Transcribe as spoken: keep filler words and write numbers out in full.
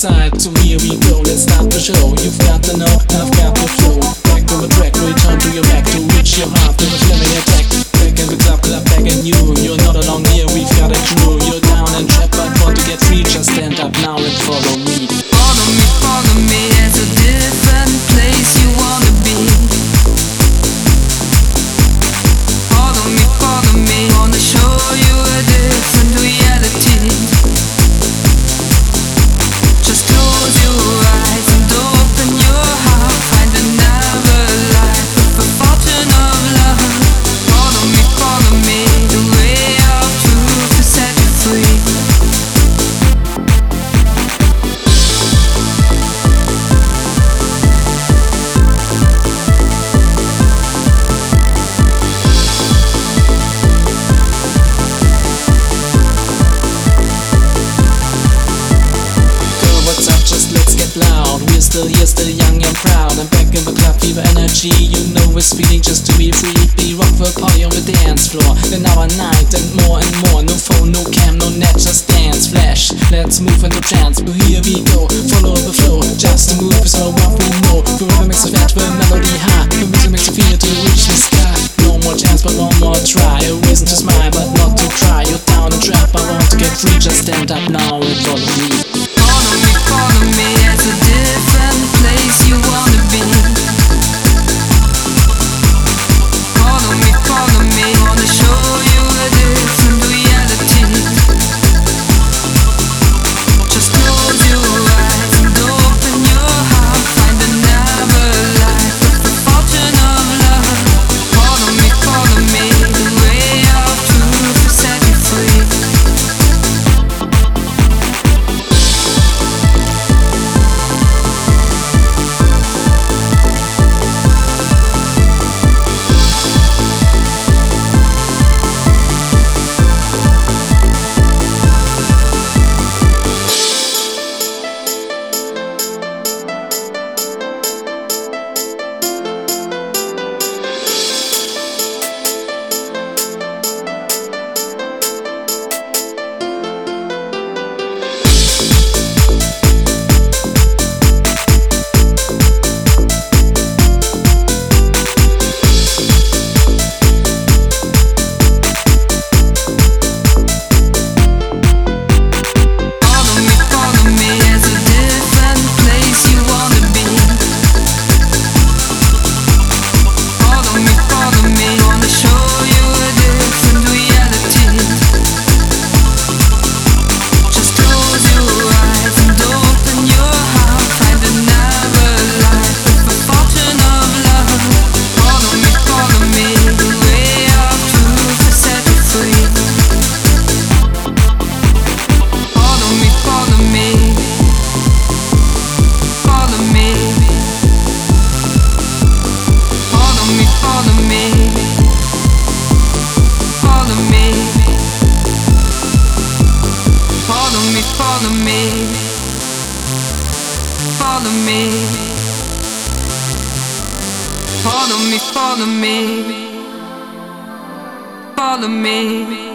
side, so here we go, let's start the show. You've got to know, I've got the flow. Back to the track, return to your back to reach your heart, to the flaming attack. Back in the club, club back in you. You're not alone here, we've got a crew. You're down and trapped but want to get free, just stand up now and follow me. Follow me, follow me, it's a different place you wanna be. Follow me, follow me, wanna show you a different reality. Just close your eyes and open your heart, find another life with a fountain of love. Follow me, follow me, the way of truth to set you free. Loud. We're still here, still young and proud. I'm back in the club, fever energy. You know it's feeling just to be free. Be rock the party on the dance floor. Then our night and more and more. No phone, no cam, no net, just dance, flash. Let's move into trance. But here we go, follow the flow. Just to move is all what we know. The rhythm makes us fat, the melody high. The music makes you feel to reach the sky. No more chance, but one more try. A reason to smile, but not to cry. You're down and trapped, I want to get free. Just stand up now and follow me. Follow me, follow me, it's a different place you wanna be. Follow me, follow me, wanna show you a different reality. Just close your eyes and open your heart, find another life with a fountain of love. Follow me, follow me, the way of truth to set you free. Follow me, follow me, follow me, follow me, follow me.